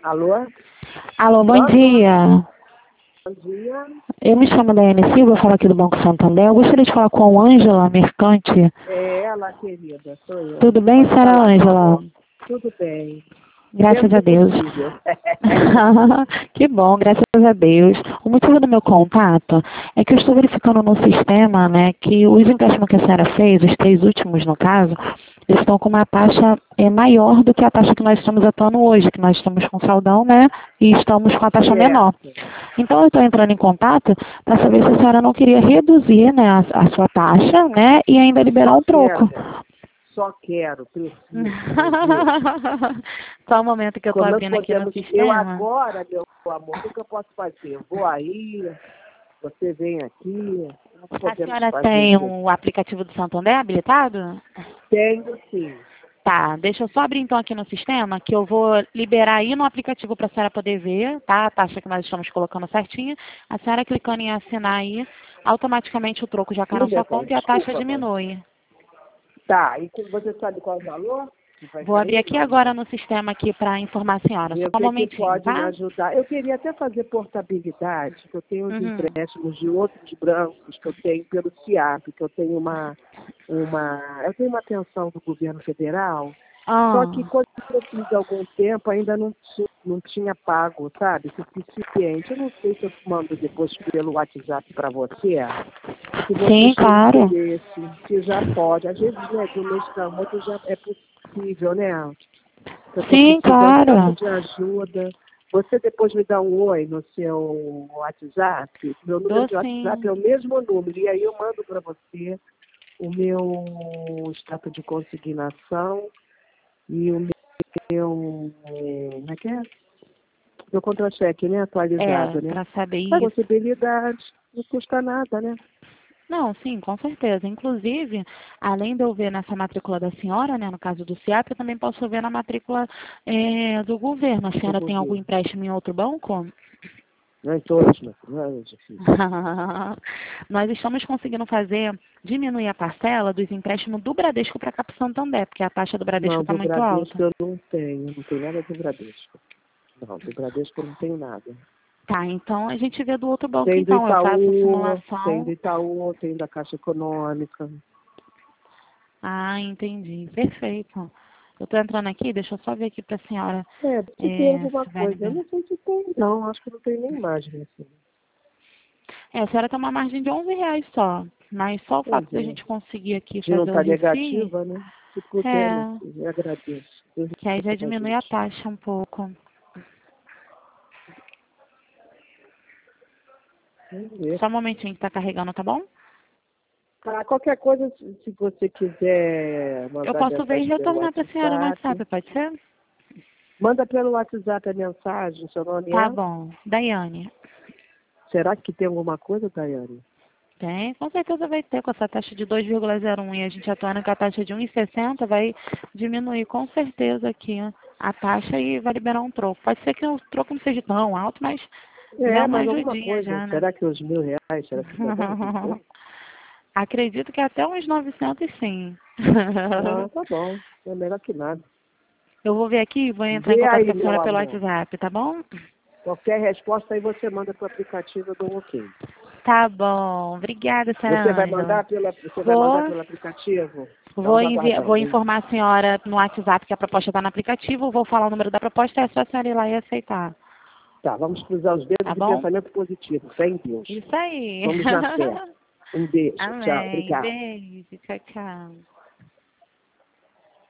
Alô? Alô, bom dia. Bom dia. Eu me chamo Daiane Silva, eu falo aqui do Banco Santander. Eu gostaria de falar com a Ângela Mercante. É ela, querida, sou eu. Tudo bem, Pode senhora falar, Ângela? tudo bem. Graças Dentro a do Deus. possível. Que bom, graças a Deus. O motivo do meu contato é que eu estou verificando no sistema, né, que os empréstimos que a senhora fez, os 3 últimos no caso, eles estão com uma taxa maior do que a taxa que nós estamos atuando hoje, que nós estamos com saldão, né, e estamos com a taxa menor. Então eu estou entrando em contato para saber se a senhora não queria reduzir, né, a sua taxa, né, e ainda liberar um troco. Só quero, preciso. Só um momento que eu estou abrindo aqui no sistema. Eu agora, meu amor, o que eu posso fazer? Eu vou aí, você vem aqui. A senhora tem o aplicativo do Santander habilitado? Tenho, sim. Tá, deixa eu só abrir então aqui no sistema, que eu vou liberar aí no aplicativo para a senhora poder ver, tá? A taxa que nós estamos colocando certinha. A senhora clicando em assinar aí, automaticamente o troco já cai na sua conta e a taxa diminui. Tá, e você sabe qual é o valor? Vou abrir aqui agora no sistema aqui para informar a senhora. Só um momentinho, pode tá? me ajudar. Eu queria até fazer portabilidade, que eu tenho os empréstimos de outros bancos que eu tenho pelo CIAP, que eu tenho eu tenho uma pensão do governo federal, só que quando eu fiz há algum tempo ainda não tinha pago, sabe, suficiente. Eu não sei se eu mando depois pelo WhatsApp para você. Sim, claro. Se já pode. Às vezes, né, de um mês para o outro já é possível, né? Sim, claro. De ajuda. Você depois me dá um oi no seu WhatsApp. Meu número de WhatsApp é o mesmo número. E aí eu mando para você o meu extrato de consignação e o meu... Como é que é? Meu contra-cheque, né? Atualizado, né? Para saber isso. Possibilidade. Não custa nada, né? Não, sim, com certeza. Inclusive, além de eu ver nessa matrícula da senhora, né, no caso do CIAP, eu também posso ver na matrícula do governo. A senhora tem algum empréstimo em outro banco? Não em todos, mas não é difícil. Nós estamos conseguindo diminuir a parcela dos empréstimos do Bradesco para a Cap Santander, porque a taxa do Bradesco está muito alta. Eu não tenho nada do Bradesco. Não, do Bradesco eu não tenho nada. Tá, então a gente vê do outro banco, tem então. Itaú, eu faço simulação. Tem do Itaú, tem da Caixa Econômica. Ah, entendi. Perfeito. Eu estou entrando aqui, deixa eu só ver aqui para a senhora. Se tem alguma coisa. Eu não sei se tem, não. Acho que não tem nem margem assim. A senhora tem uma margem de R$11 só. Mas só o fato de a gente conseguir aqui fazer não o tá refis, negativa, né? Se puder, eu agradeço. Que aí já diminui a taxa um pouco. Só um momentinho que está carregando, tá bom? Tá, qualquer coisa, se você quiser mandar eu posso ver e retornar para a senhora no WhatsApp, pode ser? Manda pelo WhatsApp a mensagem, seu nome Tá bom. Daiane. Será que tem alguma coisa, Daiane? Tem, com certeza vai ter. Com essa taxa de 2,01 e a gente atuando com a taxa de 1,60, vai diminuir com certeza aqui a taxa e vai liberar um troco. Pode ser que o troco não seja tão alto, mas dá uma ajudinha já, né? Será que os R$1.000? Será que Acredito que até uns 900 sim. Tá bom. É melhor que nada. Eu vou ver aqui e vou entrar em contato com a senhora pelo WhatsApp, tá bom? Qualquer resposta aí você manda para o aplicativo, eu dou um ok. Tá bom. Obrigada, senhora. Você vai mandar pelo aplicativo? Vou informar a senhora no WhatsApp que a proposta está no aplicativo, vou falar o número da proposta e é só a senhora ir lá e aceitar. Tá, vamos cruzar os dedos e pensamento positivo. Fé em Deus. Isso aí. Vamos na fé. Um beijo. Amém. Tchau. Obrigada. Beijo. Tchau, tchau.